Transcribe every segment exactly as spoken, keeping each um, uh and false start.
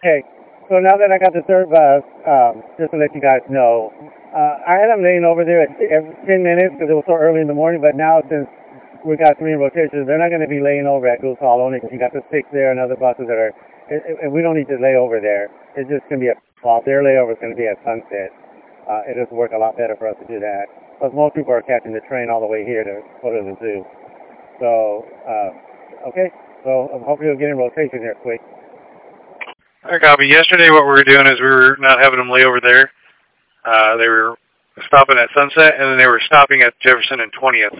Okay, so now that I got the third bus, um, just to let you guys know, uh, I had them laying over there at every ten minutes because it was so early in the morning, but now since we got three in rotation, they're not going to be laying over at Goose Hollow only because you got the six there and other buses that are, and we don't need to lay over there. It's just going to be a, well, their layover is going to be at Sunset. Uh, it just work a lot better for us to do that. Because most people are catching the train all the way here to go to the zoo. So, uh, okay, so hopefully we'll get in rotation here quick. I copy. Yesterday what we were doing is we were not having them lay over there. Uh, they were stopping at Sunset, and then they were stopping at Jefferson and twentieth.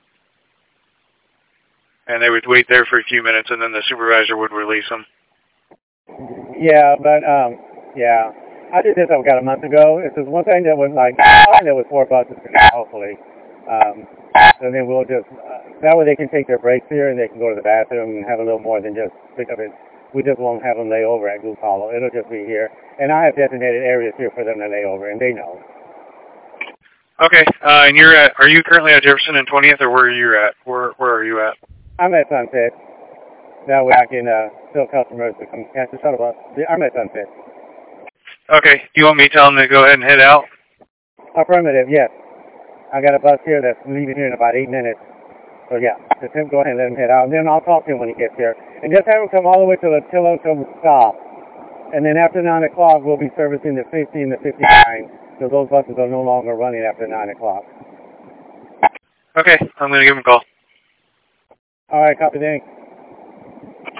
And they would wait there for a few minutes, and then the supervisor would release them. Yeah, but, um, yeah. I did this about a month ago. It's just one thing that was like, I think there was four buses for now, hopefully. Um, and then we'll just, uh, that way they can take their breaks here and they can go to the bathroom and have a little more than just pick up it. We just won't have them lay over at Goose Hollow. It'll just be here. And I have designated areas here for them to lay over, and they know. Okay, uh, and you're at, are you currently at Jefferson and twentieth, or where are you at? Where, where are you at? I'm at Sunset. That way I can uh, tell customers to come catch the shuttle bus. I'm at Sunset. Okay, do you want me to tell them to go ahead and head out? Affirmative, yes. I got a bus here that's leaving here in about eight minutes. So yeah, just him go ahead and let him head out. And then I'll talk to him when he gets here. And just have him come all the way to the Tillotson stop. And then after nine o'clock, we'll be servicing the fifty and the fifty-nine. So those buses are no longer running after nine o'clock. Okay, I'm going to give him a call. All right, copy, thanks.